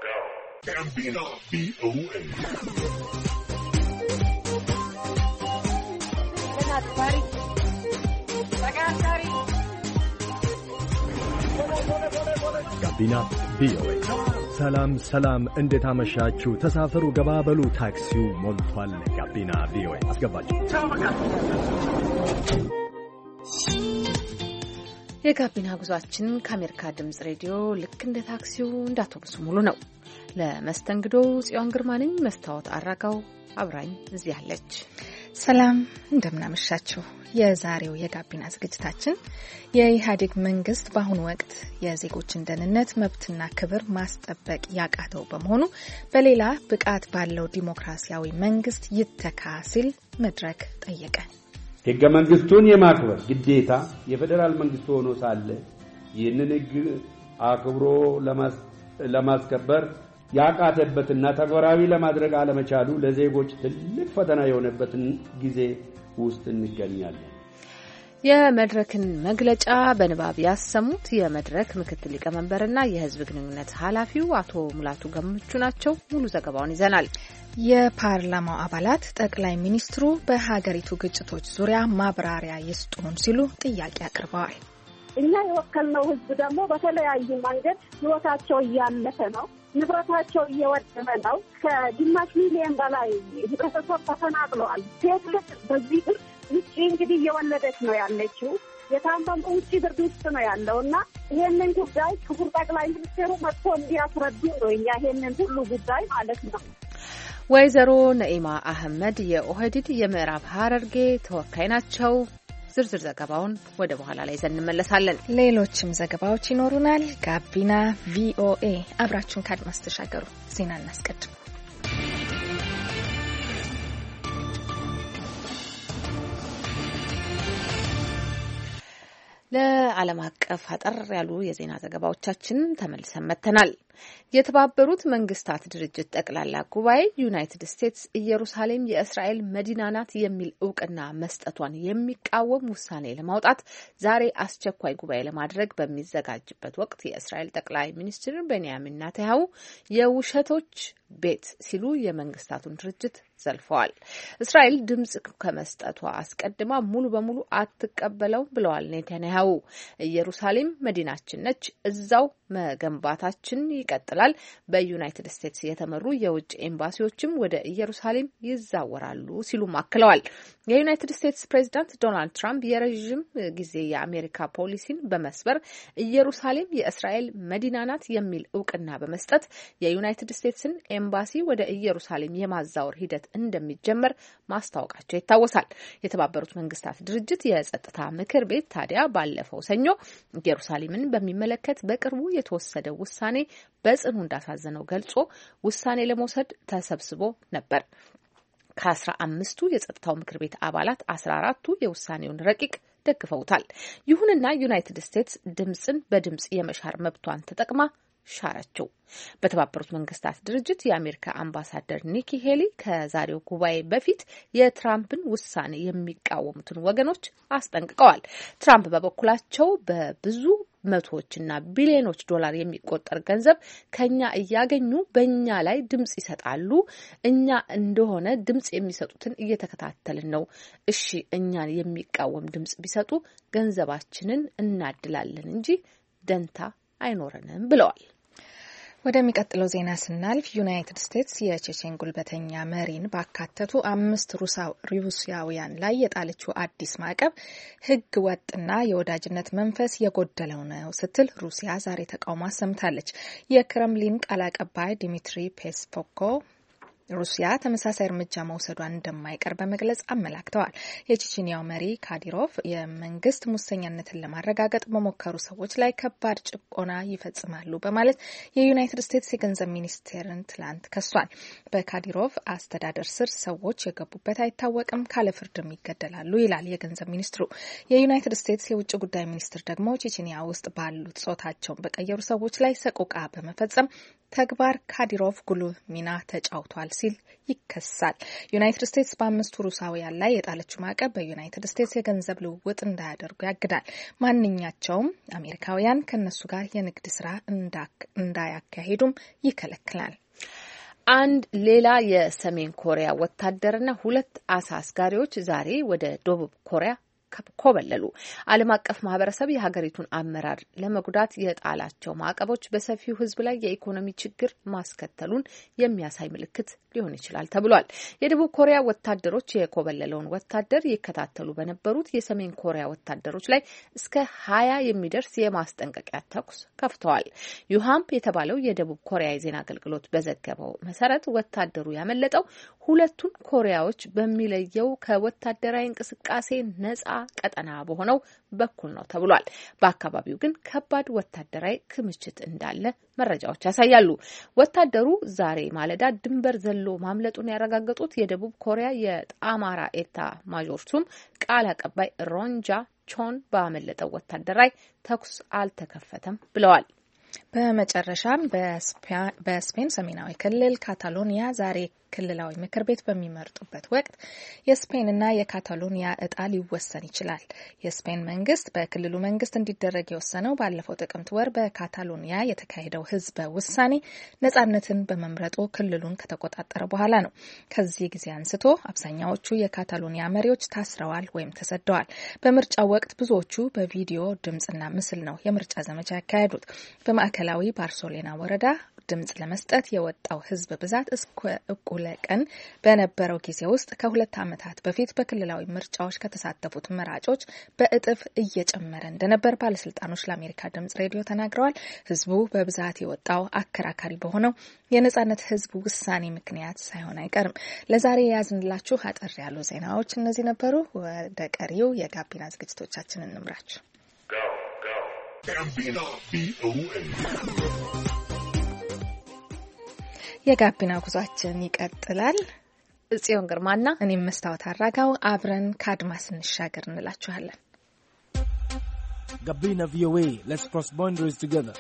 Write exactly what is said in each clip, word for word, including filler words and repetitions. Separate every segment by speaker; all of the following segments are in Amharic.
Speaker 1: ጋቢና ቪኦኤ ጋቢና ቪኦኤ። ሰላም ሰላም፣ እንዴት አመሻችሁ? ተሳፈሩ፣ ገባበሉ፣ ታክሲው ሞልቷል። ጋቢና ቪኦኤ አስገባችሁ።
Speaker 2: የጋቢና ጉዟችን ከአሜሪካ ድምጽ ሬዲዮ ልክ እንደ ታክሲው እንደ አውቶቡሱ ሙሉ ነው። ለመስተንግዶ ጽዮን ግርማ ነኝ። መስታወት አራጋው አብራኝ እዚህ አለች።
Speaker 3: ሰላም እንደምናመሻችሁ። የዛሬው የጋቢና ዝግጅታችን የኢህአዴግ መንግስት በአሁኑ ወቅት የዜጎችን ደህንነት መብትና ክብር ማስጠበቅ ያቃተው በመሆኑ በሌላ ብቃት ባለው ዲሞክራሲያዊ መንግስት ይተካ ሲል መድረክ ጠየቀ።
Speaker 4: ሕገ መንግስቱን የማክበር ግዴታ የፌደራል መንግስት ሆኖ ሳለ ይህንን ሕግ አክብሮ ለማስከበር ያቃተበትና ተግባራዊ ለማድረግ አለመቻሉ ለዜጎች ትልቅ ፈተና የሆነበትን ጊዜ ውስጥ እንገኛለን።
Speaker 2: የመድረክን መግለጫ በንባብ ያሰሙት የመድረክ ምክትል ሊቀመንበርና የህዝብ ግንኙነት ኃላፊው አቶ ሙላቱ ገመቹ ናቸው። ሙሉ ዘገባውን ይዘናል።
Speaker 3: የፓርላማው አባላት ጠቅላይ ሚኒስትሩ በሀገሪቱ ግጭቶች ዙሪያ ማብራሪያ ይስጡን ሲሉ ጥያቄ አቅርበዋል።
Speaker 5: እኛ የወከልነው ህዝብ ደግሞ በተለያዩ መንገድ ህይወታቸው እያለፈ ነው፣ ንብረታቸው እየወደመ ነው። ከግማሽ ሚሊዮን በላይ ህብረተሰብ ተፈናቅለዋል። ሴት ልጅ በዚህ ብር ውጭ እንግዲህ እየወለደች ነው ያለችው። የታመመ ውጭ ብርድ ውስጥ ነው ያለው እና ይሄንን ጉዳይ ክቡር ጠቅላይ ሚኒስትሩ መጥቶ እንዲያስረዱ ነው እኛ ይሄንን ሁሉ ጉዳይ ማለት ነው።
Speaker 2: ወይዘሮ ነኢማ አህመድ የኦህዴድ የምዕራብ ሐረርጌ ተወካይ ናቸው። ዝርዝር ዘገባውን ወደ በኋላ ላይ ይዘን እንመለሳለን።
Speaker 3: ሌሎችም ዘገባዎች ይኖሩናል። ጋቢና ቪኦኤ አብራችሁን ካድማስ ተሻገሩ። ዜና እናስቀድም።
Speaker 2: ለዓለም አቀፍ አጠር ያሉ የዜና ዘገባዎቻችን ተመልሰን መጥተናል። የተባበሩት መንግስታት ድርጅት ጠቅላላ ጉባኤ ዩናይትድ ስቴትስ ኢየሩሳሌም የእስራኤል መዲና ናት የሚል እውቅና መስጠቷን የሚቃወም ውሳኔ ለማውጣት ዛሬ አስቸኳይ ጉባኤ ለማድረግ በሚዘጋጅበት ወቅት የእስራኤል ጠቅላይ ሚኒስትር ቤንያሚን ኔታንያሁ የውሸቶች ቤት ሲሉ የመንግስታቱን ድርጅት ዘልፈዋል። እስራኤል ድምጽ ከመስጠቷ አስቀድማ ሙሉ በሙሉ አትቀበለውም ብለዋል ኔታንያሁ። ኢየሩሳሌም መዲናችን ነች፣ እዛው መገንባታችን ይቀጥላል። በዩናይትድ ስቴትስ የተመሩ የውጭ ኤምባሲዎችም ወደ ኢየሩሳሌም ይዛወራሉ ሲሉም አክለዋል። የዩናይትድ ስቴትስ ፕሬዚዳንት ዶናልድ ትራምፕ የረዥም ጊዜ የአሜሪካ ፖሊሲን በመስበር ኢየሩሳሌም የእስራኤል መዲና ናት የሚል እውቅና በመስጠት የዩናይትድ ስቴትስን ኤምባሲ ወደ ኢየሩሳሌም የማዛወር ሂደት እንደሚጀመር ማስታወቃቸው ይታወሳል። የተባበሩት መንግስታት ድርጅት የጸጥታ ምክር ቤት ታዲያ ባለፈው ሰኞ ኢየሩሳሌምን በሚመለከት በቅርቡ የተወሰደ ውሳኔ በጽኑ እንዳሳዘነው ገልጾ ውሳኔ ለመውሰድ ተሰብስቦ ነበር። ከአስራ አምስቱ የጸጥታው ምክር ቤት አባላት አስራ አራቱ የውሳኔውን ረቂቅ ደግፈውታል። ይሁንና ዩናይትድ ስቴትስ ድምጽን በድምጽ የመሻር መብቷን ተጠቅማ ሻረችው። በተባበሩት መንግስታት ድርጅት የአሜሪካ አምባሳደር ኒኪ ሄሊ ከዛሬው ጉባኤ በፊት የትራምፕን ውሳኔ የሚቃወሙትን ወገኖች አስጠንቅቀዋል። ትራምፕ በበኩላቸው በብዙ መቶዎችና ቢሊዮኖች ዶላር የሚቆጠር ገንዘብ ከኛ እያገኙ በእኛ ላይ ድምጽ ይሰጣሉ። እኛ እንደሆነ ድምጽ የሚሰጡትን እየተከታተልን ነው። እሺ እኛን የሚቃወም ድምጽ ቢሰጡ ገንዘባችንን እናድላለን እንጂ ደንታ አይኖረንም ብለዋል።
Speaker 3: ወደሚቀጥለው ዜና ስናልፍ ዩናይትድ ስቴትስ የቼቼን ጉልበተኛ መሪን ባካተቱ አምስት ሩሲያውያን ላይ የጣለችው አዲስ ማዕቀብ ሕገ ወጥና የወዳጅነት መንፈስ የጎደለው ነው ስትል ሩሲያ ዛሬ ተቃውሞ አሰምታለች። የክሬምሊን ቃል አቀባይ ዲሚትሪ ፔስኮቭ ሩሲያ ተመሳሳይ እርምጃ መውሰዷን እንደማይቀር በመግለጽ አመላክተዋል። የቼቼንያው መሪ ካዲሮቭ የመንግስት ሙሰኛነትን ለማረጋገጥ በሞከሩ ሰዎች ላይ ከባድ ጭቆና ይፈጽማሉ በማለት የዩናይትድ ስቴትስ የገንዘብ ሚኒስቴርን ትላንት ከሷል። በካዲሮቭ አስተዳደር ስር ሰዎች የገቡበት አይታወቅም፣ ካለ ፍርድም ይገደላሉ ይላል የገንዘብ ሚኒስትሩ። የዩናይትድ ስቴትስ የውጭ ጉዳይ ሚኒስትር ደግሞ ቼቼንያ ውስጥ ባሉት ጾታቸውን በቀየሩ ሰዎች ላይ ሰቆቃ በመፈጸም ተግባር ካዲሮቭ ጉልህ ሚና ተጫውቷል ሲል ይከሳል። ዩናይትድ ስቴትስ በአምስቱ ሩሳውያን ላይ የጣለችው ማዕቀብ በዩናይትድ ስቴትስ የገንዘብ ልውውጥ እንዳያደርጉ ያግዳል። ማንኛቸውም አሜሪካውያን ከነሱ ጋር የንግድ ስራ እንዳያካሂዱም ይከለክላል።
Speaker 2: አንድ ሌላ የሰሜን ኮሪያ ወታደርና ሁለት አሳ አስጋሪዎች ዛሬ ወደ ደቡብ ኮሪያ ኮበለሉ። ዓለም አቀፍ ማህበረሰብ የሀገሪቱን አመራር ለመጉዳት የጣላቸው ማዕቀቦች በሰፊው ሕዝብ ላይ የኢኮኖሚ ችግር ማስከተሉን የሚያሳይ ምልክት ሊሆን ይችላል ተብሏል። የደቡብ ኮሪያ ወታደሮች የኮበለለውን ወታደር ይከታተሉ በነበሩት የሰሜን ኮሪያ ወታደሮች ላይ እስከ ሀያ የሚደርስ የማስጠንቀቂያ ተኩስ ከፍተዋል። ዩሃምፕ የተባለው የደቡብ ኮሪያ የዜና አገልግሎት በዘገበው መሰረት ወታደሩ ያመለጠው ሁለቱን ኮሪያዎች በሚለየው ከወታደራዊ እንቅስቃሴ ነጻ ቀጠና በሆነው በኩል ነው ተብሏል። በአካባቢው ግን ከባድ ወታደራዊ ክምችት እንዳለ መረጃዎች ያሳያሉ። ወታደሩ ዛሬ ማለዳ ድንበር ዘሎ ማምለጡን ያረጋገጡት የደቡብ ኮሪያ የጣማራ ኤታ ማዦር ሹም ቃል አቀባይ ሮንጃ ቾን ባመለጠው ወታደር ላይ ተኩስ አልተከፈተም ብለዋል።
Speaker 3: በመጨረሻም በስፔን ሰሜናዊ ክልል ካታሎኒያ ዛሬ ክልላዊ ምክር ቤት በሚመርጡበት ወቅት የስፔንና የካታሎኒያ እጣ ሊወሰን ይችላል። የስፔን መንግስት በክልሉ መንግስት እንዲደረግ የወሰነው ባለፈው ጥቅምት ወር በካታሎኒያ የተካሄደው ህዝበ ውሳኔ ነጻነትን በመምረጡ ክልሉን ከተቆጣጠረ በኋላ ነው። ከዚህ ጊዜ አንስቶ አብዛኛዎቹ የካታሎኒያ መሪዎች ታስረዋል ወይም ተሰደዋል። በምርጫው ወቅት ብዙዎቹ በቪዲዮ ድምጽና ምስል ነው የምርጫ ዘመቻ ያካሄዱት። በማዕከላዊ ባርሴሎና ወረዳ ድምጽ ለመስጠት የወጣው ህዝብ ብዛት እስከ እኩለ ቀን በነበረው ጊዜ ውስጥ ከሁለት ዓመታት በፊት በክልላዊ ምርጫዎች ከተሳተፉት መራጮች በእጥፍ እየጨመረ እንደነበር ባለስልጣኖች ለአሜሪካ ድምጽ ሬዲዮ ተናግረዋል። ህዝቡ በብዛት የወጣው አከራካሪ በሆነው የነጻነት ህዝብ ውሳኔ ምክንያት ሳይሆን አይቀርም። ለዛሬ የያዝንላችሁ አጠር ያሉ ዜናዎች እነዚህ ነበሩ። ወደ ቀሪው የጋቢና ዝግጅቶቻችን እንምራችሁ። የጋቢና ጉዟችን ይቀጥላል።
Speaker 2: ጽዮን ግርማና
Speaker 3: እኔም መስታወት አራጋው አብረን ከአድማስ እንሻገር እንላችኋለን።
Speaker 6: ጋቢና ቪኦኤ Let's cross boundaries together.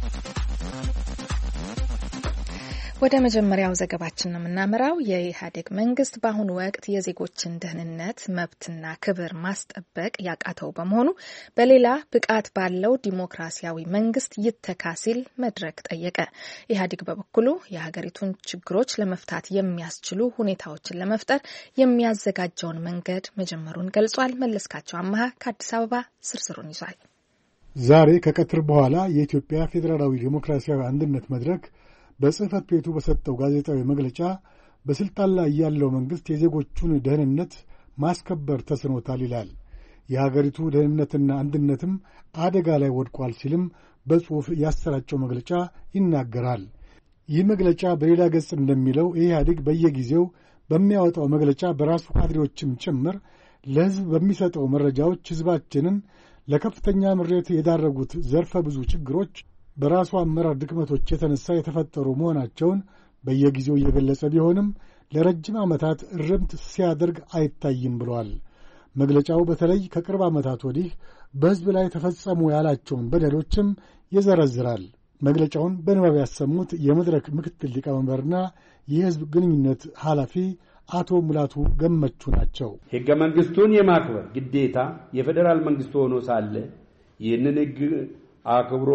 Speaker 3: ወደ መጀመሪያው ዘገባችን ነው የምናመራው። የኢህአዴግ መንግስት በአሁኑ ወቅት የዜጎችን ደህንነት መብትና ክብር ማስጠበቅ ያቃተው በመሆኑ በሌላ ብቃት ባለው ዲሞክራሲያዊ መንግስት ይተካ ሲል መድረክ ጠየቀ። ኢህአዴግ በበኩሉ የሀገሪቱን ችግሮች ለመፍታት የሚያስችሉ ሁኔታዎችን ለመፍጠር የሚያዘጋጀውን መንገድ መጀመሩን ገልጿል። መለስካቸው አማሃ ከአዲስ አበባ ዝርዝሩን ይዟል።
Speaker 7: ዛሬ ከቀትር በኋላ የኢትዮጵያ ፌዴራላዊ ዲሞክራሲያዊ አንድነት መድረክ በጽህፈት ቤቱ በሰጠው ጋዜጣዊ መግለጫ በስልጣን ላይ ያለው መንግስት የዜጎቹን ደህንነት ማስከበር ተስኖታል ይላል። የሀገሪቱ ደህንነትና አንድነትም አደጋ ላይ ወድቋል ሲልም በጽሑፍ ያሰራጨው መግለጫ ይናገራል። ይህ መግለጫ በሌላ ገጽ እንደሚለው ኢህአዴግ በየጊዜው በሚያወጣው መግለጫ በራሱ ካድሬዎችም ጭምር ለህዝብ በሚሰጠው መረጃዎች ህዝባችንን ለከፍተኛ ምሬት የዳረጉት ዘርፈ ብዙ ችግሮች በራሱ አመራር ድክመቶች የተነሳ የተፈጠሩ መሆናቸውን በየጊዜው እየገለጸ ቢሆንም ለረጅም ዓመታት እርምት ሲያደርግ አይታይም ብሏል። መግለጫው በተለይ ከቅርብ ዓመታት ወዲህ በሕዝብ ላይ ተፈጸሙ ያላቸውን በደሎችም ይዘረዝራል። መግለጫውን በንባብ ያሰሙት የመድረክ ምክትል ሊቀመንበርና የሕዝብ ግንኙነት ኃላፊ አቶ ሙላቱ ገመቹ ናቸው።
Speaker 4: ሕገ መንግሥቱን የማክበር ግዴታ የፌዴራል መንግስቱ ሆኖ ሳለ ይህንን ሕግ አክብሮ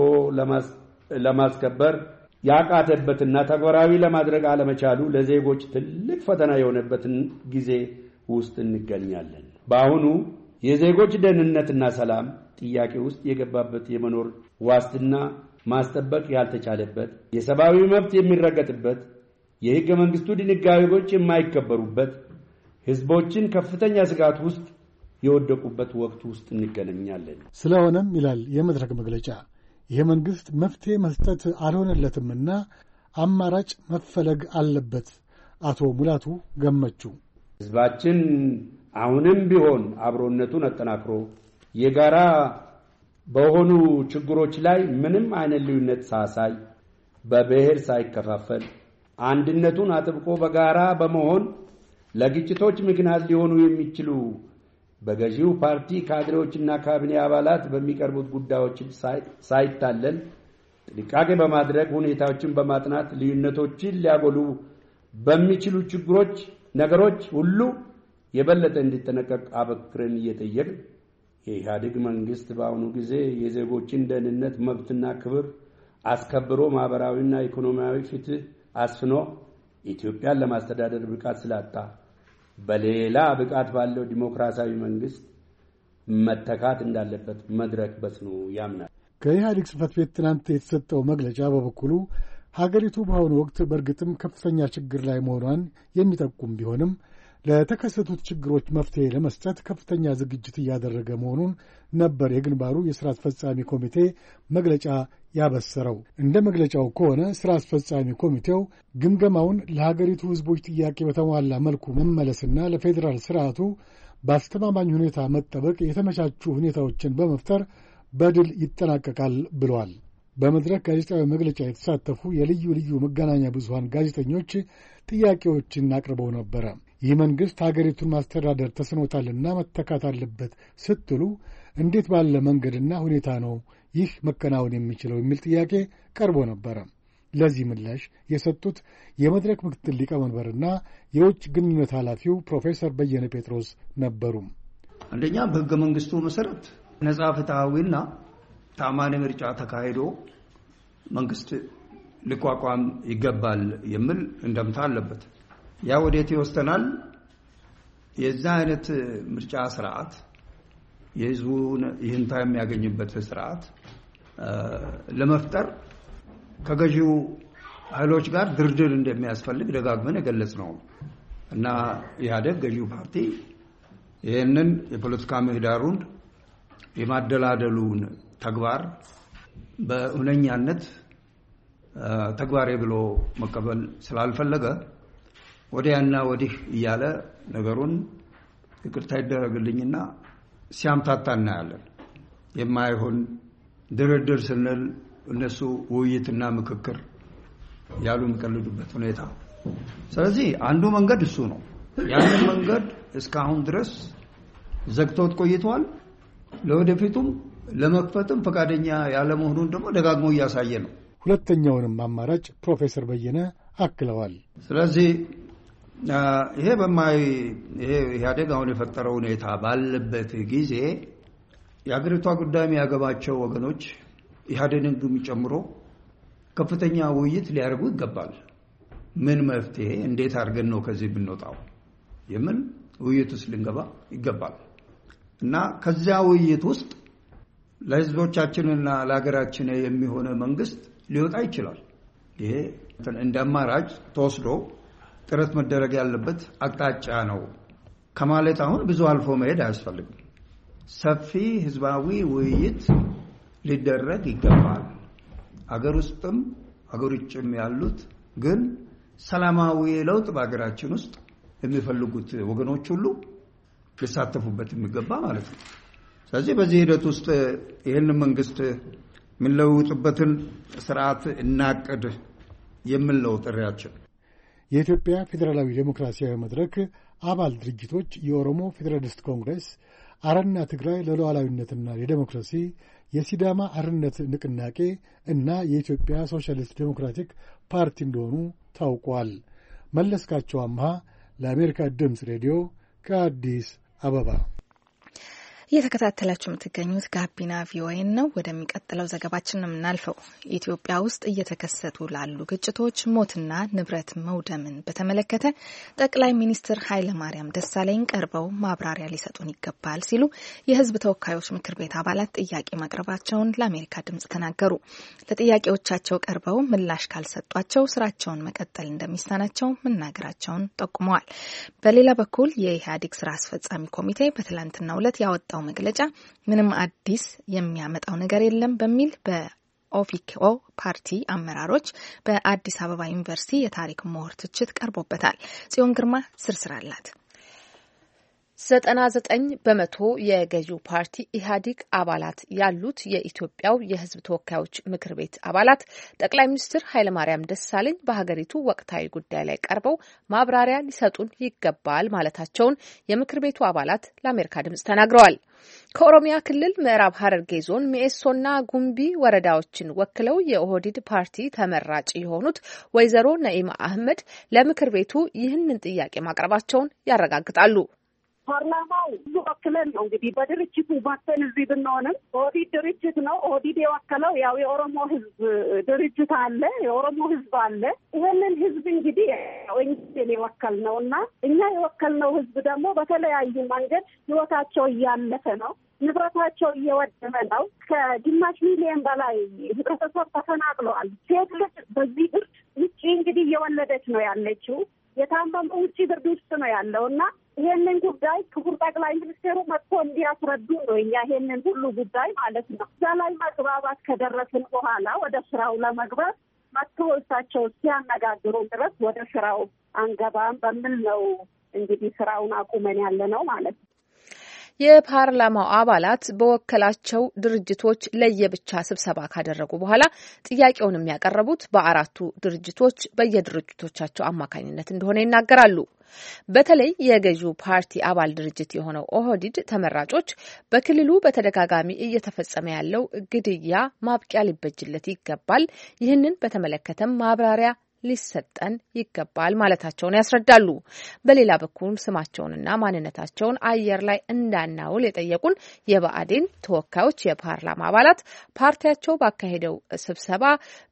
Speaker 4: ለማስከበር ያቃተበትና ተግባራዊ ለማድረግ አለመቻሉ ለዜጎች ትልቅ ፈተና የሆነበትን ጊዜ ውስጥ እንገኛለን። በአሁኑ የዜጎች ደህንነትና ሰላም ጥያቄ ውስጥ የገባበት የመኖር ዋስትና ማስጠበቅ ያልተቻለበት፣ የሰብአዊ መብት የሚረገጥበት፣ የሕገ መንግሥቱ ድንጋጌዎች የማይከበሩበት፣ ህዝቦችን ከፍተኛ ስጋት ውስጥ የወደቁበት ወቅት ውስጥ እንገናኛለን።
Speaker 7: ስለሆነም ይላል የመድረክ መግለጫ ይህ መንግስት መፍትሄ መስጠት አልሆነለትምና አማራጭ መፈለግ አለበት። አቶ ሙላቱ ገመቹ
Speaker 4: ህዝባችን አሁንም ቢሆን አብሮነቱን አጠናክሮ የጋራ በሆኑ ችግሮች ላይ ምንም አይነት ልዩነት ሳያሳይ በብሔር ሳይከፋፈል አንድነቱን አጥብቆ በጋራ በመሆን ለግጭቶች ምክንያት ሊሆኑ የሚችሉ በገዢው ፓርቲ ካድሬዎችና ካቢኔ አባላት በሚቀርቡት ጉዳዮች ሳይታለል ጥንቃቄ በማድረግ ሁኔታዎችን በማጥናት ልዩነቶችን ሊያጎሉ በሚችሉ ችግሮች ነገሮች ሁሉ የበለጠ እንዲጠነቀቅ አበክረን እየጠየቅን የኢህአዴግ መንግስት በአሁኑ ጊዜ የዜጎችን ደህንነት መብትና ክብር አስከብሮ ማህበራዊና ኢኮኖሚያዊ ፍትህ አስፍኖ ኢትዮጵያን ለማስተዳደር ብቃት ስላጣ በሌላ ብቃት ባለው ዲሞክራሲያዊ መንግስት መተካት እንዳለበት መድረክ በጽኑ ያምናል።
Speaker 7: ከኢህአዴግ ጽሕፈት ቤት ትናንት የተሰጠው መግለጫ በበኩሉ ሀገሪቱ በአሁኑ ወቅት በእርግጥም ከፍተኛ ችግር ላይ መሆኗን የሚጠቁም ቢሆንም ለተከሰቱት ችግሮች መፍትሄ ለመስጠት ከፍተኛ ዝግጅት እያደረገ መሆኑን ነበር የግንባሩ የሥራ አስፈጻሚ ኮሚቴ መግለጫ ያበሰረው። እንደ መግለጫው ከሆነ ሥራ አስፈጻሚ ኮሚቴው ግምገማውን ለሀገሪቱ ሕዝቦች ጥያቄ በተሟላ መልኩ መመለስና ለፌዴራል ስርዓቱ በአስተማማኝ ሁኔታ መጠበቅ የተመቻቹ ሁኔታዎችን በመፍጠር በድል ይጠናቀቃል ብሏል። በመድረክ ጋዜጣዊ መግለጫ የተሳተፉ የልዩ ልዩ መገናኛ ብዙሃን ጋዜጠኞች ጥያቄዎችን አቅርበው ነበረ። ይህ መንግሥት ሀገሪቱን ማስተዳደር ተስኖታልና መተካት አለበት ስትሉ እንዴት ባለ መንገድና ሁኔታ ነው ይህ መከናወን የሚችለው የሚል ጥያቄ ቀርቦ ነበረ። ለዚህ ምላሽ የሰጡት የመድረክ ምክትል ሊቀመንበርና የውጭ ግንኙነት ኃላፊው ፕሮፌሰር በየነ ጴጥሮስ ነበሩ።
Speaker 8: አንደኛ በሕገ መንግሥቱ መሠረት ነጻ ፍትሐዊና ታማኝ ምርጫ ተካሂዶ መንግስት ሊቋቋም ይገባል የሚል እንደምታ አለበት። ያ ወዴት ይወስደናል? የዛ አይነት ምርጫ ስርዓት የህዝቡን ይህንታ የሚያገኝበት ስርዓት ለመፍጠር ከገዢው ኃይሎች ጋር ድርድር እንደሚያስፈልግ ደጋግመን የገለጽ ነው እና ኢህአዴግ ገዢው ፓርቲ ይህንን የፖለቲካ ምህዳሩን የማደላደሉን ተግባር በእውነኛነት ተግባሬ ብሎ መቀበል ስላልፈለገ ወዲያና ወዲህ እያለ ነገሩን ይቅርታ ይደረግልኝና ሲያምታታ እናያለን። የማይሆን ድርድር ስንል እነሱ ውይይትና ምክክር ያሉ የሚቀልዱበት ሁኔታ። ስለዚህ አንዱ መንገድ እሱ ነው። ያንን መንገድ እስካሁን ድረስ ዘግቶት ቆይቷል። ለወደፊቱም ለመክፈትም ፈቃደኛ ያለ መሆኑን ደግሞ ደጋግሞ እያሳየ ነው።
Speaker 7: ሁለተኛውንም አማራጭ ፕሮፌሰር በየነ አክለዋል።
Speaker 8: ስለዚህ ይሄ በማይ ይሄ ኢህአዴግ አሁን የፈጠረው ሁኔታ ባለበት ጊዜ የአገሪቷ ጉዳይ የሚያገባቸው ወገኖች ኢህአዴግን ጨምሮ ከፍተኛ ውይይት ሊያደርጉ ይገባል። ምን መፍትሄ እንዴት አድርገን ነው ከዚህ ብንወጣው የምን ውይይት ውስጥ ልንገባ ይገባል እና ከዚያ ውይይት ውስጥ ለህዝቦቻችንና ለሀገራችን የሚሆነ መንግስት ሊወጣ ይችላል። ይሄ እንደ አማራጭ ተወስዶ ጥረት መደረግ ያለበት አቅጣጫ ነው ከማለት አሁን ብዙ አልፎ መሄድ አያስፈልግም። ሰፊ ህዝባዊ ውይይት ሊደረግ ይገባል። አገር ውስጥም አገር ውጭም ያሉት ግን ሰላማዊ ለውጥ በአገራችን ውስጥ የሚፈልጉት ወገኖች ሁሉ ሊሳተፉበት የሚገባ ማለት ነው። ስለዚህ በዚህ ሂደት ውስጥ ይህን መንግስት የሚለውጥበትን ስርዓት እናቅድ የሚል ነው ጥሪያችን።
Speaker 7: የኢትዮጵያ ፌዴራላዊ ዴሞክራሲያዊ መድረክ አባል ድርጅቶች የኦሮሞ ፌዴራሊስት ኮንግሬስ፣ አረና ትግራይ ለሉዓላዊነትና ለዲሞክራሲ፣ የሲዳማ አርነት ንቅናቄ እና የኢትዮጵያ ሶሻሊስት ዴሞክራቲክ ፓርቲ እንደሆኑ ታውቋል። መለስካቸው አምሃ ለአሜሪካ ድምፅ ሬዲዮ ከአዲስ አበባ።
Speaker 3: እየተከታተላችሁ የምትገኙት ጋቢና ቪኦኤ ነው። ወደሚቀጥለው ዘገባችን ነው የምናልፈው። ኢትዮጵያ ውስጥ እየተከሰቱ ላሉ ግጭቶች፣ ሞትና ንብረት መውደምን በተመለከተ ጠቅላይ ሚኒስትር ኃይለማርያም ደሳለኝ ቀርበው ማብራሪያ ሊሰጡን ይገባል ሲሉ የሕዝብ ተወካዮች ምክር ቤት አባላት ጥያቄ ማቅረባቸውን ለአሜሪካ ድምጽ ተናገሩ። ለጥያቄዎቻቸው ቀርበው ምላሽ ካልሰጧቸው ስራቸውን መቀጠል እንደሚሳናቸው መናገራቸውን ጠቁመዋል። በሌላ በኩል የኢህአዴግ ስራ አስፈጻሚ ኮሚቴ በትላንትናው ዕለት ያወጣው መግለጫ ምንም አዲስ የሚያመጣው ነገር የለም በሚል በኦፊኮ ፓርቲ አመራሮች በአዲስ አበባ ዩኒቨርሲቲ የታሪክ ምሁር ትችት ቀርቦበታል። ጽዮን ግርማ ዝርዝር አላት።
Speaker 2: ዘጠና ዘጠኝ በመቶ የገዢው ፓርቲ ኢህአዴግ አባላት ያሉት የኢትዮጵያው የሕዝብ ተወካዮች ምክር ቤት አባላት ጠቅላይ ሚኒስትር ኃይለማርያም ደሳለኝ በሀገሪቱ ወቅታዊ ጉዳይ ላይ ቀርበው ማብራሪያ ሊሰጡን ይገባል ማለታቸውን የምክር ቤቱ አባላት ለአሜሪካ ድምጽ ተናግረዋል። ከኦሮሚያ ክልል ምዕራብ ሐረርጌ ዞን ሚኤሶና ጉምቢ ወረዳዎችን ወክለው የኦህዴድ ፓርቲ ተመራጭ የሆኑት ወይዘሮ ነኢማ አህመድ ለምክር ቤቱ ይህንን ጥያቄ ማቅረባቸውን ያረጋግጣሉ።
Speaker 5: ፓርላማው ብዙ ወክለን ነው እንግዲህ በድርጅቱ ባተን እዚህ ብንሆንም ኦህዴድ ድርጅት ነው። ኦህዴድ የወከለው ያው የኦሮሞ ህዝብ ድርጅት አለ፣ የኦሮሞ ህዝብ አለ። ይሄንን ህዝብ እንግዲህ ወንጀል የወከል ነው እና እኛ የወከልነው ህዝብ ደግሞ በተለያዩ መንገድ ህይወታቸው እያለፈ ነው፣ ንብረታቸው እየወደመ ነው። ከግማሽ ሚሊዮን በላይ ህብረተሰብ ተፈናቅለዋል። ሴት ልጅ በዚህ ብርድ ውጭ እንግዲህ እየወለደች ነው ያለችው። የታመመው ውጭ ብርድ ውስጥ ነው ያለው እና ይሄንን ጉዳይ ክቡር ጠቅላይ ሚኒስትሩ መጥቶ እንዲያስረዱ ነው እኛ ይሄንን ሁሉ ጉዳይ ማለት ነው። እዛ ላይ መግባባት ከደረስን በኋላ ወደ ስራው ለመግባት መጥቶ እሳቸው ሲያነጋግሩ ድረስ ወደ ስራው አንገባም በሚል ነው እንግዲህ ስራውን አቁመን ያለ ነው ማለት ነው።
Speaker 2: የፓርላማው አባላት በወከላቸው ድርጅቶች ለየብቻ ስብሰባ ካደረጉ በኋላ ጥያቄውን የሚያቀርቡት በአራቱ ድርጅቶች በየድርጅቶቻቸው አማካኝነት እንደሆነ ይናገራሉ። በተለይ የገዢው ፓርቲ አባል ድርጅት የሆነው ኦህዴድ ተመራጮች በክልሉ በተደጋጋሚ እየተፈጸመ ያለው ግድያ ማብቂያ ሊበጅለት ይገባል፣ ይህንን በተመለከተም ማብራሪያ ሊሰጠን ይገባል ማለታቸውን ያስረዳሉ። በሌላ በኩል ስማቸውንና ማንነታቸውን አየር ላይ እንዳናውል የጠየቁን የብአዴን ተወካዮች የፓርላማ አባላት ፓርቲያቸው ባካሄደው ስብሰባ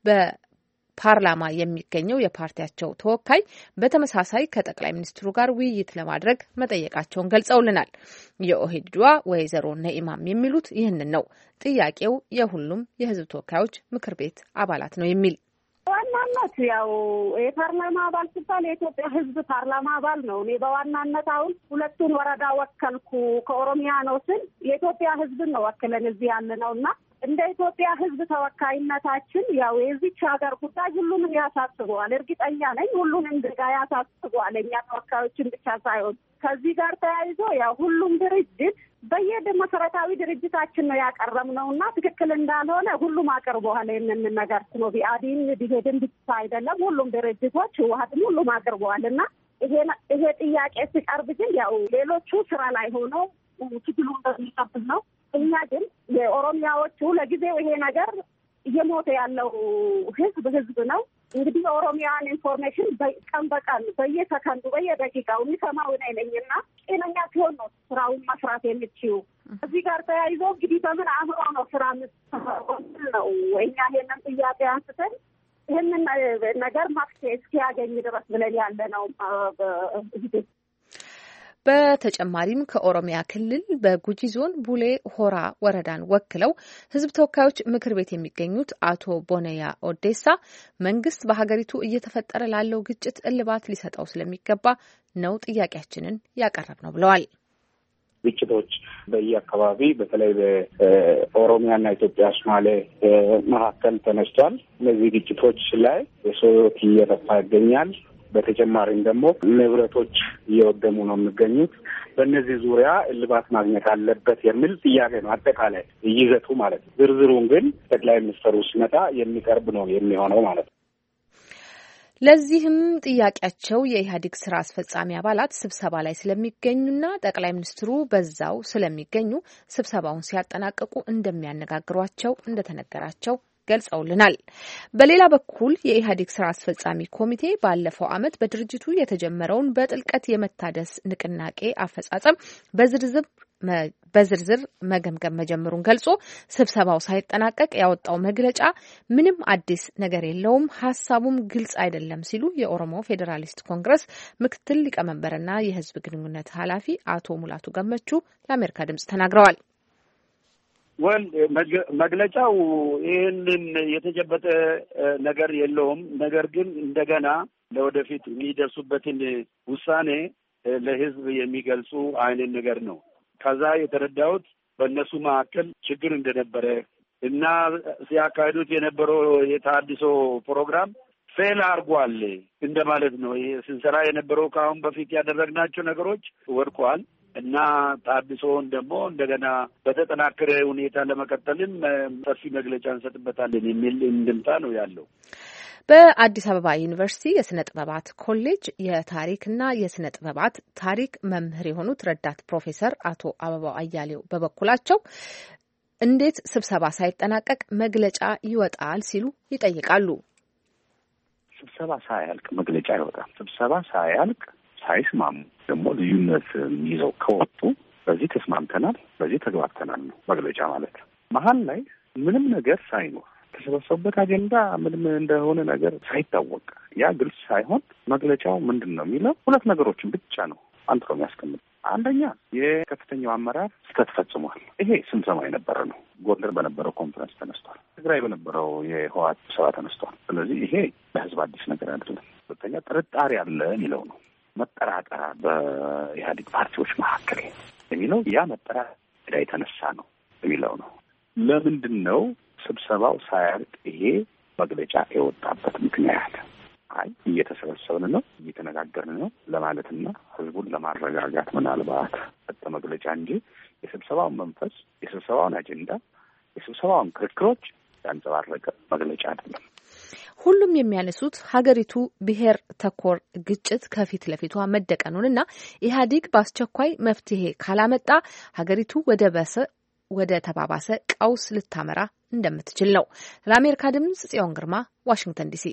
Speaker 2: በፓርላማ የሚገኘው የፓርቲያቸው ተወካይ በተመሳሳይ ከጠቅላይ ሚኒስትሩ ጋር ውይይት ለማድረግ መጠየቃቸውን ገልጸውልናል። የኦህዴድዋ ወይዘሮ ነኢማም የሚሉት ይህንን ነው። ጥያቄው የሁሉም የሕዝብ ተወካዮች ምክር ቤት አባላት ነው የሚል
Speaker 5: በዋናነት ያው የፓርላማ አባል ሲባል የኢትዮጵያ ሕዝብ ፓርላማ አባል ነው። እኔ በዋናነት አሁን ሁለቱን ወረዳ ወከልኩ ከኦሮሚያ ነው ስል የኢትዮጵያ ሕዝብን ነው ወክለን እዚህ ያለ ነው እና እንደ ኢትዮጵያ ሕዝብ ተወካይነታችን ያው የዚች ሀገር ጉዳይ ሁሉንም ያሳስበዋል። እርግጠኛ ነኝ ሁሉንም ድጋ ያሳስበዋል። እኛ ተወካዮችን ብቻ ሳይሆን ከዚህ ጋር ተያይዞ ያው ሁሉም ድርጅት በየደ መሰረታዊ ድርጅታችን ነው ያቀረብነው እና ትክክል እንዳልሆነ ሁሉም አቅርበዋል። ይሄንን ነገር ነው ብአዴን ዲሄድን ብቻ አይደለም ሁሉም ድርጅቶች ህወሓትም ሁሉም አቅርበዋል እና ይሄ ይሄ ጥያቄ ሲቀርብ ግን ያው ሌሎቹ ስራ ላይ ሆኖ ትግሉ እንደሚቀጥል ነው። እኛ ግን የኦሮሚያዎቹ ለጊዜው ይሄ ነገር እየሞተ ያለው ህዝብ ህዝብ ነው። እንግዲህ የኦሮሚያን ኢንፎርሜሽን ቀን በቀን በየሰከንዱ በየደቂቃው የሚሰማው እኔ ነኝና ጤነኛ ሲሆን ነው ስራውን መስራት የምችው። እዚህ ጋር ተያይዞ እንግዲህ በምን አእምሮ ነው ስራ የምትሰራው ነው እኛ ይሄንን ጥያቄ አንስተን ይህንን ነገር መፍትሄ እስኪያገኝ ድረስ ብለን ያለ ነው።
Speaker 2: በተጨማሪም ከኦሮሚያ ክልል በጉጂ ዞን ቡሌ ሆራ ወረዳን ወክለው ሕዝብ ተወካዮች ምክር ቤት የሚገኙት አቶ ቦነያ ኦዴሳ መንግስት በሀገሪቱ እየተፈጠረ ላለው ግጭት እልባት ሊሰጠው ስለሚገባ ነው ጥያቄያችንን ያቀረብ ነው ብለዋል።
Speaker 9: ግጭቶች በየአካባቢ በተለይ በኦሮሚያና ኢትዮጵያ ሶማሌ መካከል ተነስቷል። እነዚህ ግጭቶች ላይ የሰው ሕይወት እየጠፋ ይገኛል። በተጨማሪም ደግሞ ንብረቶች እየወደሙ ነው የሚገኙት። በእነዚህ ዙሪያ እልባት ማግኘት አለበት የሚል ጥያቄ ነው አጠቃላይ ይዘቱ ማለት ነው። ዝርዝሩን ግን ጠቅላይ ሚኒስትሩ ሲመጣ የሚቀርብ ነው የሚሆነው ማለት ነው።
Speaker 2: ለዚህም ጥያቄያቸው የኢህአዴግ ስራ አስፈጻሚ አባላት ስብሰባ ላይ ስለሚገኙና ጠቅላይ ሚኒስትሩ በዛው ስለሚገኙ ስብሰባውን ሲያጠናቅቁ እንደሚያነጋግሯቸው እንደተነገራቸው ገልጸውልናል። በሌላ በኩል የኢህአዴግ ስራ አስፈጻሚ ኮሚቴ ባለፈው ዓመት በድርጅቱ የተጀመረውን በጥልቀት የመታደስ ንቅናቄ አፈጻጸም በዝርዝር በዝርዝር መገምገም መጀመሩን ገልጾ ስብሰባው ሳይጠናቀቅ ያወጣው መግለጫ ምንም አዲስ ነገር የለውም፣ ሀሳቡም ግልጽ አይደለም ሲሉ የኦሮሞ ፌዴራሊስት ኮንግረስ ምክትል ሊቀመንበርና የህዝብ ግንኙነት ኃላፊ አቶ ሙላቱ ገመቹ ለአሜሪካ ድምጽ ተናግረዋል።
Speaker 4: ወል መግለጫው ይህንን የተጨበጠ ነገር የለውም። ነገር ግን እንደገና ለወደፊት የሚደርሱበትን ውሳኔ ለህዝብ የሚገልጹ አይነት ነገር ነው። ከዛ የተረዳሁት በእነሱ መካከል ችግር እንደነበረ እና ሲያካሂዱት የነበረው የታድሶ ፕሮግራም ፌል አድርጓል እንደማለት ነው። ይሄ ስንሰራ የነበረው ከአሁን በፊት ያደረግናቸው ነገሮች ወድቋል እና ታድሶውን ደግሞ እንደገና በተጠናከረ ሁኔታ ለመቀጠልም ሰፊ መግለጫ እንሰጥበታለን የሚል እንድምታ ነው ያለው።
Speaker 2: በአዲስ አበባ ዩኒቨርሲቲ የስነ ጥበባት ኮሌጅ የታሪክና የስነ ጥበባት ታሪክ መምህር የሆኑት ረዳት ፕሮፌሰር አቶ አበባው አያሌው በበኩላቸው እንዴት ስብሰባ ሳይጠናቀቅ መግለጫ ይወጣል ሲሉ ይጠይቃሉ።
Speaker 10: ስብሰባ ሳያልቅ መግለጫ ይወጣል? ስብሰባ ሳያልቅ ሳይስማሙ ደግሞ ልዩነት ይዘው ከወጡ በዚህ ተስማምተናል፣ በዚህ ተግባብተናል ነው መግለጫ ማለት። መሀል ላይ ምንም ነገር ሳይኖር የተሰበሰቡበት አጀንዳ ምንም እንደሆነ ነገር ሳይታወቅ ያ ግልጽ ሳይሆን መግለጫው ምንድን ነው የሚለው ሁለት ነገሮችን ብቻ ነው አንጥሮ የሚያስቀምጥ። አንደኛ የከፍተኛው አመራር ስህተት ፈጽሟል። ይሄ ስንሰማ የነበረ ነው። ጎንደር በነበረው ኮንፈረንስ ተነስቷል። ትግራይ በነበረው የህወሓት ስብሰባ ተነስቷል። ስለዚህ ይሄ ለህዝብ አዲስ ነገር አይደለም። ሁለተኛ ጥርጣሬ አለ የሚለው ነው። መጠራጠር በኢህአዴግ ፓርቲዎች መካከል የሚለው ያ መጠራጠር የተነሳ ነው የሚለው ነው። ለምንድን ነው ስብሰባው ሳያልቅ ይሄ መግለጫ የወጣበት ምክንያት? አይ እየተሰበሰብን ነው፣ እየተነጋገርን ነው ለማለትና ህዝቡን ለማረጋጋት ምናልባት ሰጠ መግለጫ እንጂ የስብሰባውን መንፈስ፣ የስብሰባውን አጀንዳ፣ የስብሰባውን ክርክሮች ያንጸባረቀ መግለጫ አይደለም።
Speaker 2: ሁሉም የሚያነሱት ሀገሪቱ ብሔር ተኮር ግጭት ከፊት ለፊቷ መደቀኑንና ኢህአዴግ በአስቸኳይ መፍትሄ ካላመጣ ሀገሪቱ ወደ በሰ ወደ ተባባሰ ቀውስ ልታመራ እንደምትችል ነው። ለአሜሪካ ድምጽ ጽዮን ግርማ ዋሽንግተን ዲሲ።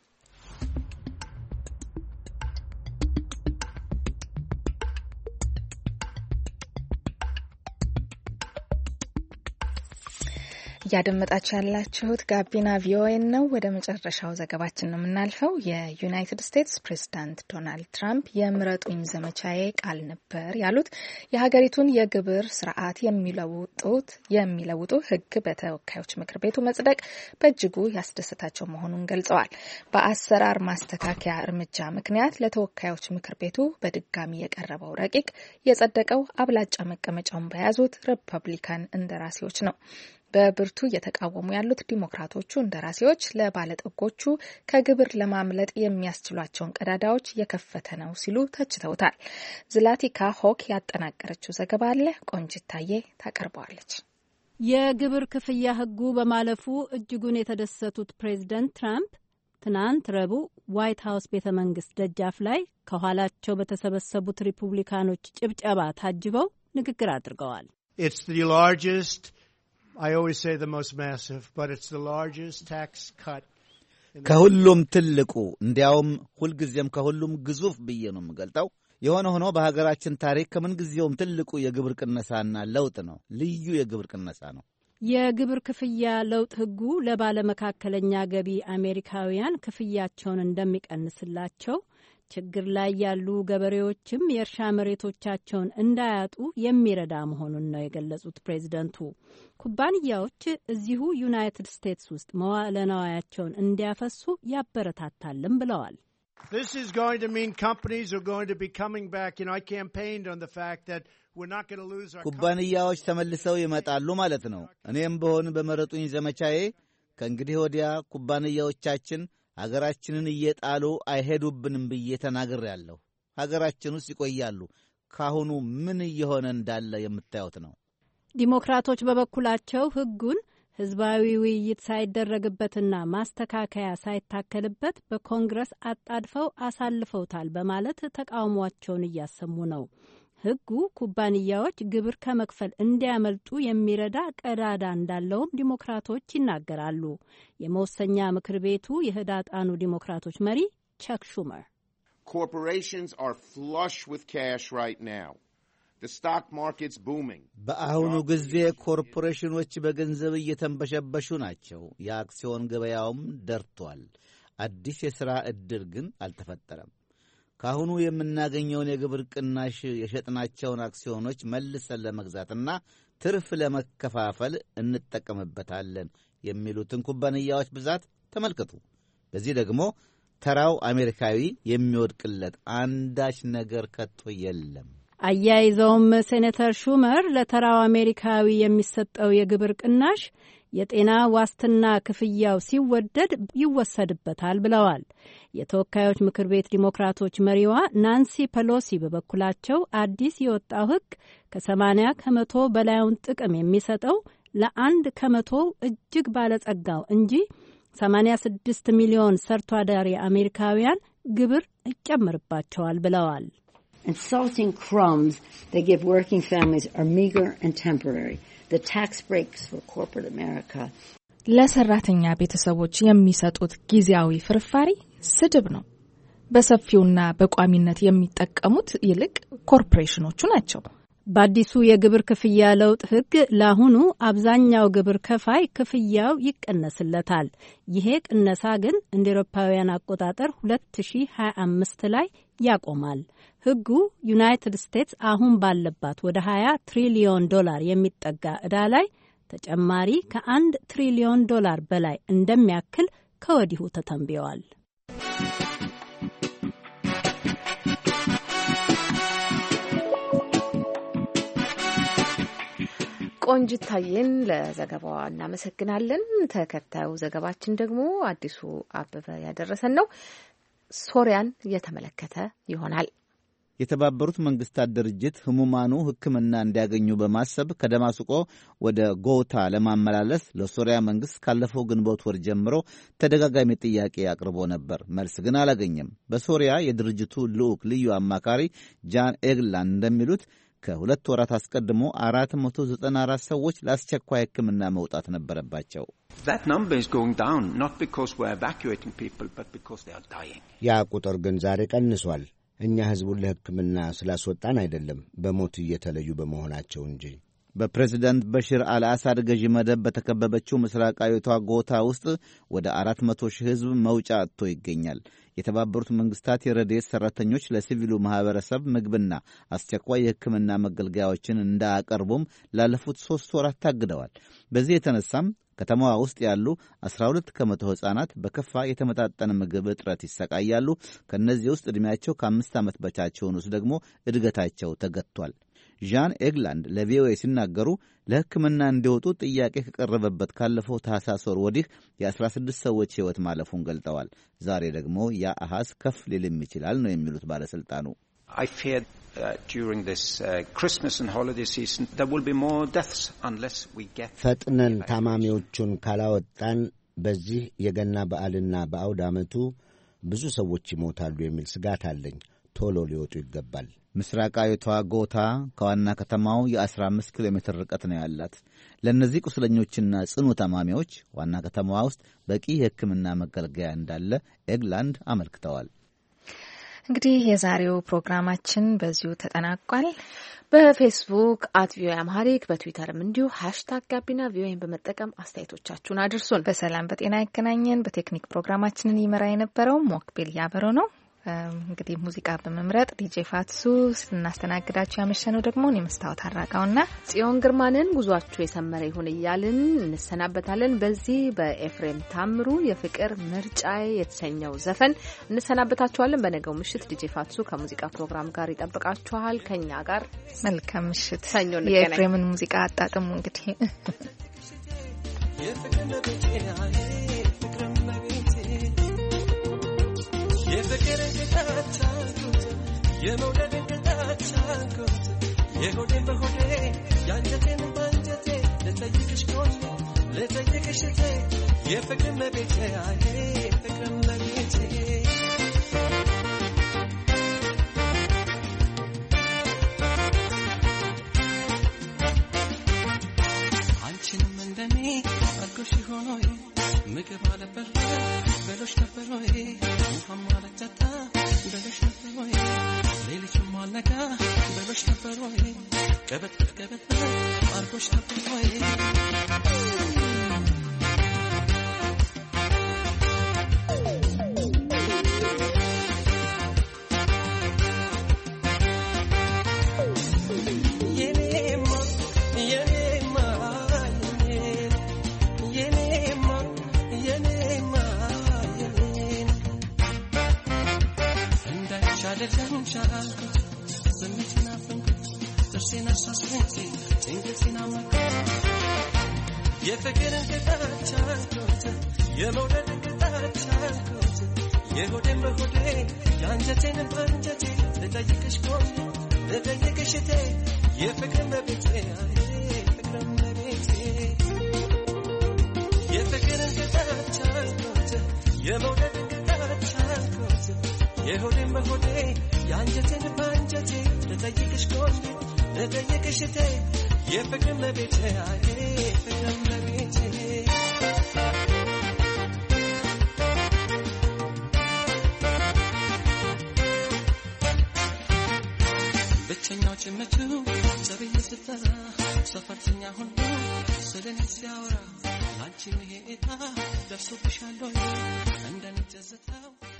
Speaker 3: እያደመጣችሁ ያላችሁት ጋቢና ቪኦኤ ነው። ወደ መጨረሻው ዘገባችን ነው የምናልፈው። የዩናይትድ ስቴትስ ፕሬዝዳንት ዶናልድ ትራምፕ የምረጡኝ ዘመቻዬ ቃል ነበር ያሉት የሀገሪቱን የግብር ስርዓት የሚለውጡት የሚለውጡ ሕግ በተወካዮች ምክር ቤቱ መጽደቅ በእጅጉ ያስደሰታቸው መሆኑን ገልጸዋል። በአሰራር ማስተካከያ እርምጃ ምክንያት ለተወካዮች ምክር ቤቱ በድጋሚ የቀረበው ረቂቅ የጸደቀው አብላጫ መቀመጫውን በያዙት ሪፐብሊካን እንደራሴዎች ነው። በብርቱ እየተቃወሙ ያሉት ዲሞክራቶቹ እንደራሴዎች ለባለጠጎቹ ከግብር ለማምለጥ የሚያስችሏቸውን ቀዳዳዎች የከፈተ ነው ሲሉ ተችተውታል። ዝላቲካ ሆክ ያጠናቀረችው ዘገባ አለ። ቆንጅታዬ ታቀርበዋለች።
Speaker 11: የግብር ክፍያ ሕጉ በማለፉ እጅጉን የተደሰቱት ፕሬዝደንት ትራምፕ ትናንት ረቡዕ ዋይት ሀውስ ቤተ መንግስት ደጃፍ ላይ ከኋላቸው በተሰበሰቡት ሪፑብሊካኖች ጭብጨባ ታጅበው ንግግር አድርገዋል።
Speaker 12: It's the largest I always say the most massive, but it's the largest tax cut.
Speaker 13: ከሁሉም ትልቁ እንዲያውም ሁልጊዜም ከሁሉም ግዙፍ ብዬ ነው የምገልጠው። የሆነ ሆኖ በሀገራችን ታሪክ ከምንጊዜውም ትልቁ የግብር ቅነሳና ለውጥ ነው። ልዩ የግብር ቅነሳ ነው።
Speaker 11: የግብር ክፍያ ለውጥ ሕጉ ለባለመካከለኛ ገቢ አሜሪካውያን ክፍያቸውን እንደሚቀንስላቸው፣ ችግር ላይ ያሉ ገበሬዎችም የእርሻ መሬቶቻቸውን እንዳያጡ የሚረዳ መሆኑን ነው የገለጹት ፕሬዝደንቱ። ኩባንያዎች እዚሁ ዩናይትድ ስቴትስ ውስጥ መዋዕለ ንዋያቸውን እንዲያፈሱ ያበረታታልም ብለዋል።
Speaker 12: This is going to mean companies are going to be coming back. You know, I campaigned on the fact that we're not going to lose our
Speaker 13: ኩባንያዎች ተመልሰው ይመጣሉ ማለት ነው። እኔም በሆን በመረጡኝ ዘመቻዬ ከእንግዲህ ወዲያ ኩባንያዎቻችን ሀገራችንን እየጣሉ አይሄዱብንም ብዬ ተናግሬያለሁ። ሀገራችን ውስጥ ይቆያሉ። ካሁኑ ምን እየሆነ እንዳለ የምታዩት ነው።
Speaker 11: ዲሞክራቶች በበኩላቸው ሕጉን ህዝባዊ ውይይት ሳይደረግበትና ማስተካከያ ሳይታከልበት በኮንግረስ አጣድፈው አሳልፈውታል በማለት ተቃውሟቸውን እያሰሙ ነው። ሕጉ ኩባንያዎች ግብር ከመክፈል እንዲያመልጡ የሚረዳ ቀዳዳ እንዳለውም ዲሞክራቶች ይናገራሉ። የመወሰኛ ምክር ቤቱ የህዳጣኑ ዲሞክራቶች መሪ ቸክ ሹመር
Speaker 14: Corporations are flush with cash right now. The stock market's booming.
Speaker 13: በአሁኑ ጊዜ ኮርፖሬሽኖች በገንዘብ እየተንበሸበሹ ናቸው። የአክሲዮን ገበያውም ደርቷል። አዲስ የሥራ ዕድል ግን አልተፈጠረም። ካሁኑ የምናገኘውን የግብር ቅናሽ የሸጥናቸውን አክሲዮኖች መልሰን ለመግዛትና ትርፍ ለመከፋፈል እንጠቀምበታለን የሚሉትን ኩባንያዎች ብዛት ተመልከቱ። በዚህ ደግሞ ተራው አሜሪካዊ የሚወድቅለት አንዳች ነገር ከቶ የለም።
Speaker 11: አያይዘውም ሴኔተር ሹመር ለተራው አሜሪካዊ የሚሰጠው የግብር ቅናሽ የጤና ዋስትና ክፍያው ሲወደድ ይወሰድበታል ብለዋል። የተወካዮች ምክር ቤት ዲሞክራቶች መሪዋ ናንሲ ፔሎሲ በበኩላቸው አዲስ የወጣው ሕግ ከሰማንያ ከመቶ በላዩን ጥቅም የሚሰጠው ለአንድ ከመቶ እጅግ ባለጸጋው እንጂ ሰማንያ ስድስት ሚሊዮን ሰርቶ አዳሪ አሜሪካውያን ግብር ይጨምርባቸዋል ብለዋል።
Speaker 15: Insulting crumbs they give working families are meager and temporary. The tax breaks for corporate America.
Speaker 3: ለሰራተኛ ቤተሰቦች የሚሰጡት ጊዜያዊ ፍርፋሪ ስድብ ነው። በሰፊውና በቋሚነት የሚጠቀሙት ይልቅ ኮርፖሬሽኖቹ ናቸው። በአዲሱ የግብር ክፍያ ለውጥ ሕግ ለአሁኑ አብዛኛው ግብር ከፋይ ክፍያው ይቀነስለታል። ይሄ ቅነሳ ግን እንደ አውሮፓውያን አቆጣጠር ሁለት ሺህ ሀያ አምስት ላይ ያቆማል። ሕጉ ዩናይትድ ስቴትስ አሁን ባለባት ወደ ሀያ ትሪሊዮን ዶላር የሚጠጋ ዕዳ ላይ ተጨማሪ ከአንድ ትሪሊዮን ዶላር በላይ እንደሚያክል ከወዲሁ ተተንብየዋል።
Speaker 2: ቆንጅታዬን ለዘገባዋ እናመሰግናለን። ተከታዩ ዘገባችን ደግሞ አዲሱ አበበ ያደረሰን ነው። ሶሪያን የተመለከተ ይሆናል።
Speaker 13: የተባበሩት መንግስታት ድርጅት ህሙማኑ ሕክምና እንዲያገኙ በማሰብ ከደማስቆ ወደ ጎታ ለማመላለስ ለሶሪያ መንግስት ካለፈው ግንቦት ወር ጀምሮ ተደጋጋሚ ጥያቄ አቅርቦ ነበር። መልስ ግን አላገኘም። በሶሪያ የድርጅቱ ልዑክ ልዩ አማካሪ ጃን ኤግላንድ እንደሚሉት ከሁለት ወራት አስቀድሞ አራት መቶ ዘጠና አራት ሰዎች ለአስቸኳይ ሕክምና መውጣት ነበረባቸው።
Speaker 16: ያ ቁጥር ግን ዛሬ ቀንሷል። እኛ ሕዝቡን ለሕክምና ስላስወጣን አይደለም፣ በሞት እየተለዩ በመሆናቸው እንጂ።
Speaker 13: በፕሬዝዳንት በሽር አልአሳድ ገዢ መደብ በተከበበችው ምስራቃዊቷ ጎታ ውስጥ ወደ አራት መቶ ሺህ ሕዝብ መውጫ አጥቶ ይገኛል። የተባበሩት መንግስታት የረድኤት ሠራተኞች ለሲቪሉ ማኅበረሰብ ምግብና አስቸኳይ የሕክምና መገልገያዎችን እንዳያቀርቡም ላለፉት ሦስት ወራት ታግደዋል። በዚህ የተነሳም ከተማዋ ውስጥ ያሉ አስራ ሁለት ከመቶ ሕፃናት በከፋ የተመጣጠነ ምግብ እጥረት ይሰቃያሉ። ከእነዚህ ውስጥ ዕድሜያቸው ከአምስት ዓመት በታች የሆኑት ደግሞ እድገታቸው ተገጥቷል። ዣን ኤግላንድ ለቪኦኤ ሲናገሩ ለሕክምና እንዲወጡ ጥያቄ ከቀረበበት ካለፈው ታህሳስ ወር ወዲህ የአስራ ስድስት ሰዎች ሕይወት ማለፉን ገልጠዋል። ዛሬ ደግሞ ያ አሃዝ ከፍ ሊልም ይችላል ነው የሚሉት ባለሥልጣኑ።
Speaker 16: ፈጥነን ታማሚዎቹን ካላወጣን በዚህ የገና በዓልና በአውድ ዓመቱ ብዙ ሰዎች ይሞታሉ የሚል ስጋት አለኝ። ቶሎ ሊወጡ ይገባል።
Speaker 13: ምስራቃዊቷ ጎታ ከዋና ከተማው የአስራ አምስት ኪሎ ሜትር ርቀት ነው ያላት። ለእነዚህ ቁስለኞችና ጽኑ ታማሚዎች ዋና ከተማዋ ውስጥ በቂ የሕክምና መገልገያ እንዳለ ኤግላንድ አመልክተዋል።
Speaker 3: እንግዲህ የዛሬው ፕሮግራማችን በዚሁ ተጠናቋል።
Speaker 2: በፌስቡክ አት ቪኦኤ አምሃሪክ በትዊተርም እንዲሁ ሃሽታግ ጋቢና ቪኦኤን በመጠቀም አስተያየቶቻችሁን አድርሱን።
Speaker 3: በሰላም በጤና ያገናኘን። በቴክኒክ ፕሮግራማችንን ይመራ የነበረው ሞክቤል ያበረው ነው። እንግዲህ ሙዚቃ በመምረጥ ዲጄ ፋትሱ፣ ስናስተናግዳችሁ ያመሸነው ደግሞ እኔ መስታወት አራጋውና
Speaker 2: ጽዮን ግርማንን። ጉዟችሁ የሰመረ ይሁን እያልን እንሰናበታለን። በዚህ በኤፍሬም ታምሩ የፍቅር ምርጫዬ የተሰኘው ዘፈን እንሰናበታችኋለን። በነገው ምሽት ዲጄ ፋትሱ ከሙዚቃ ፕሮግራም ጋር ይጠብቃችኋል። ከኛ ጋር
Speaker 3: መልካም ምሽት።
Speaker 2: ሰኞ እንገናኝ።
Speaker 3: የኤፍሬምን ሙዚቃ አጣጥሙ እንግዲህ
Speaker 17: የፍቅርን ቅጣት ቻልኩት፣ የመውደድን ቅጣት ቻልኩት። የሆዴን በሆዴ የአንጀቴን በአንጀቴ ልጠይቅሽ ቆንጆ ልጠይቅሽ እቴ የፍቅር መቤቴ አዬ ፍቅር መቤቴ አንቺንም እንደኔ አድርጎሽ ሆኖ ምግብ አለበላ በሎሽ ነበር ወይ ውሃም አለጠጣ በሎሽ ነበር ወይ ሌሊቱም አልነጋ በሎሽ ነበር ወይ ቀበት ቀበት አድርጎሽ ነበር ወይ የፍቅርን ቅጣት ቻልኩት የመውደድን ቅጣት ቻልኩት የሆዴን በሆዴ የአንጀቴን በአንጀቴ ልጠይቅሽ ቆንጆ ልጠይቅሽ እቴ የፍቅርን በቤቴ ፍቅርን በቤቴ የፍቅርን ቅጣት ቻልኩት የመውደድን ቅጣት ቻልኩት የሆዴን በሆዴ የአንጀቴን በአንጀቴ ልጠይቅሽ ቆንጆ ልጠይቅሽ እቴ የፍቅርን በቤቴ ፍቅርን በቤቴ ብቸኛው ጭምቱ ዘበኝ ስትጠራ ሰፈርተኛ ሆኖ ስለኔ ሲያወራ አንቺ ይሄ እጣ ደርሶብሻል ወይ እንደኔ ጀዘታው